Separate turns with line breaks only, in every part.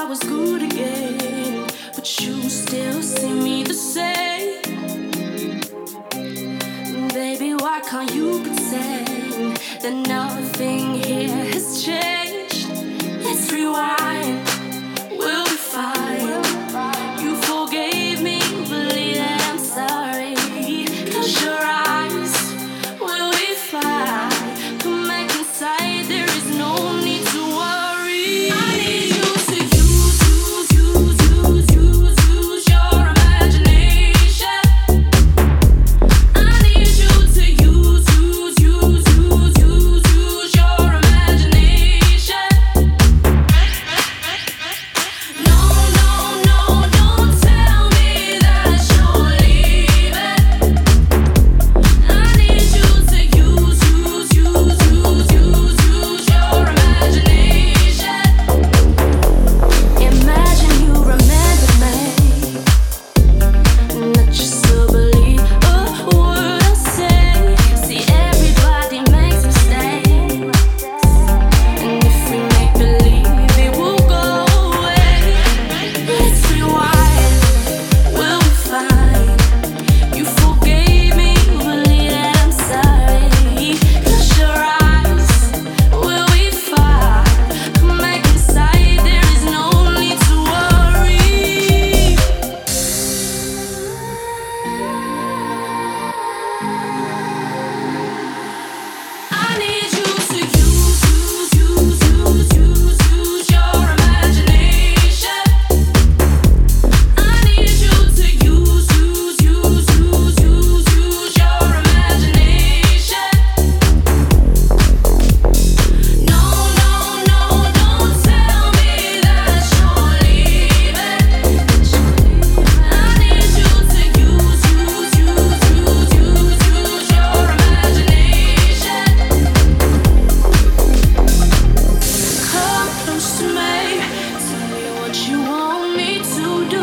was good again, but you still see me the same. Baby, why can't you pretend that nothing here has changed? Let's rewind, we'll be fine. You forgave me, believe that I'm sorry. Close your eyes, we'll be fine. Come back inside, there is no need to worry. I need you to use your imagination. I need you to use your imagination. No, don't tell me that you're leaving. I need you to use your imagination. Imagine you remember me, not just to believe a word I say. See, everybody makes mistakes, and if we make believe, it will go away. Let's rewind, we'll be fine. You forgave me, believe that I'm sorry. Close your eyes, we'll be fine. Come back inside, there is no need to worry. I need you to use your imagination. I need you to use your imagination. No, don't tell me that you're leaving. I need you to use your imagination. Come close to me, tell me what you want me to do.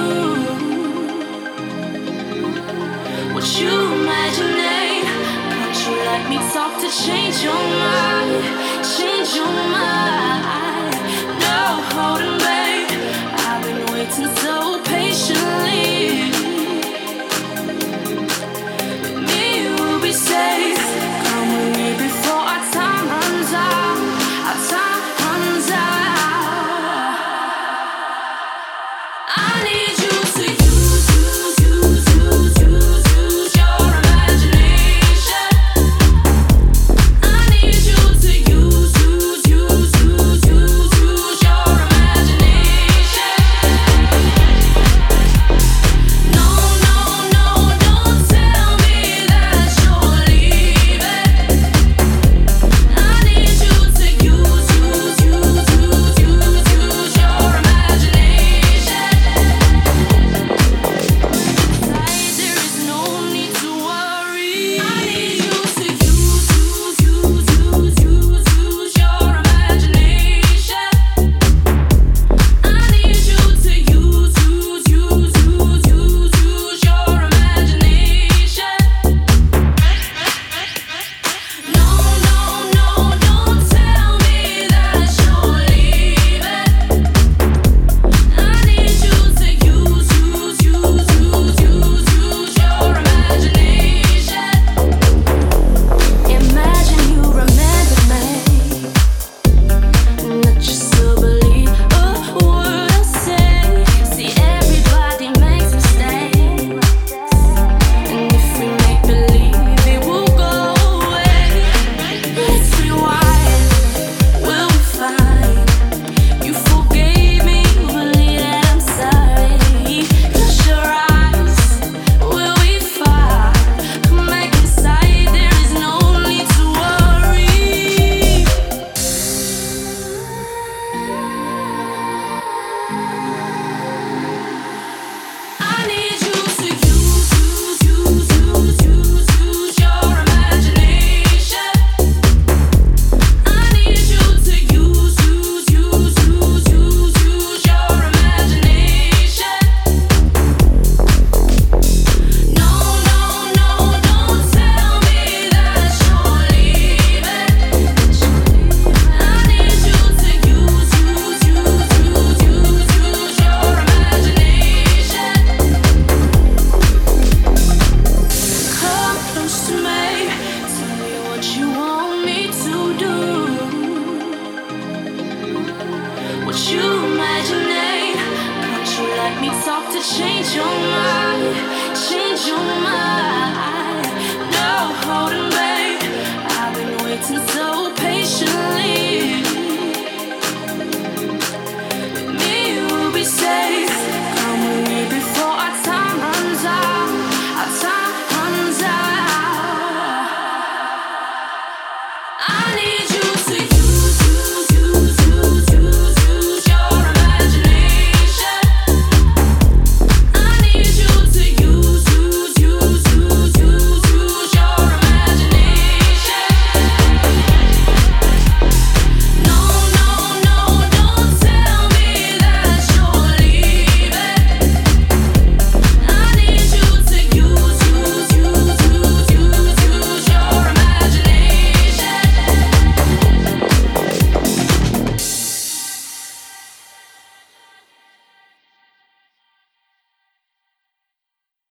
What you imagining? Can't you let me talk to change your mind? Change your mind. No holding back. I've been waiting so patiently.